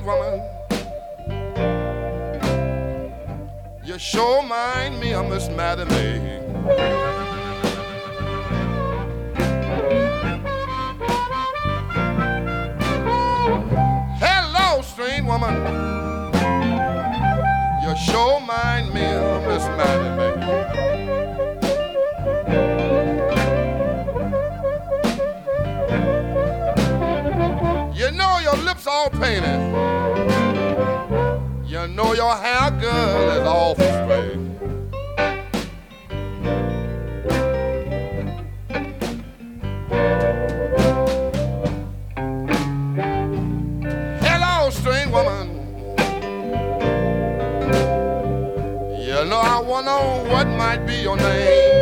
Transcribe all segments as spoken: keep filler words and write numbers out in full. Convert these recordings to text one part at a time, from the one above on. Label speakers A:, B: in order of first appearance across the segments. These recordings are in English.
A: woman, you sure mind me of Miss Mattie Mae. Hello, strange woman, you sure mind me of Miss Mattie Mae. You know your lips all painted. You know your hair, girl, is awful straight. Hello, strange woman. You know I wonder what might be your name.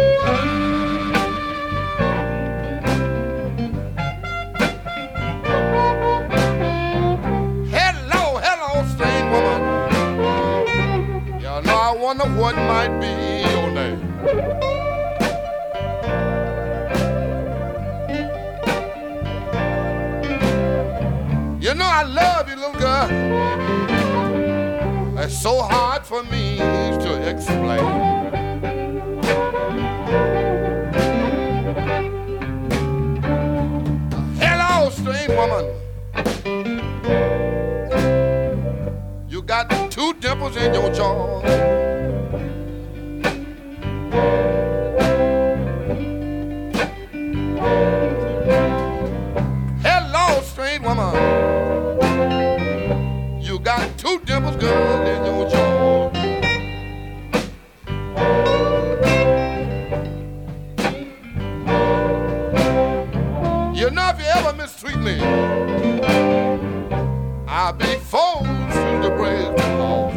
A: I wonder what might be your name. You know I love you, little girl. It's so hard for me to explain. Hello, strange woman. You got two dimples in your jaw. Hello, strange woman. You got two dimples, girl, in your jaw. You know if you ever mistreat me, I'll be forced to break the law.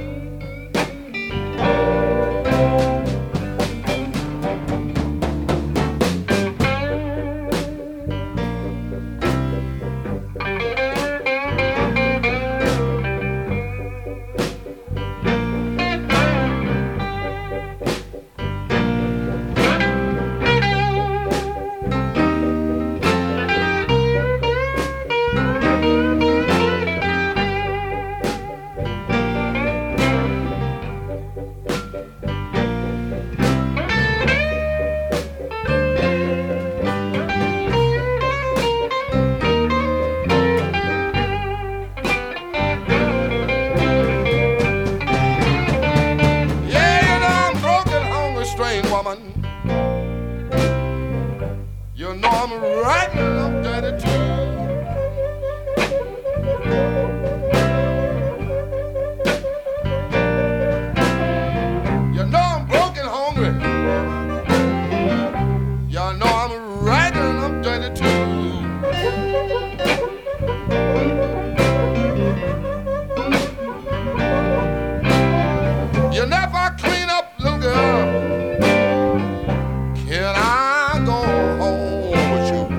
A: You know I'm right and I'm dirty too. You know I'm broke and hungry. You know I'm right and I'm dirty too. You know if I clean up, little girl, can I go home with you?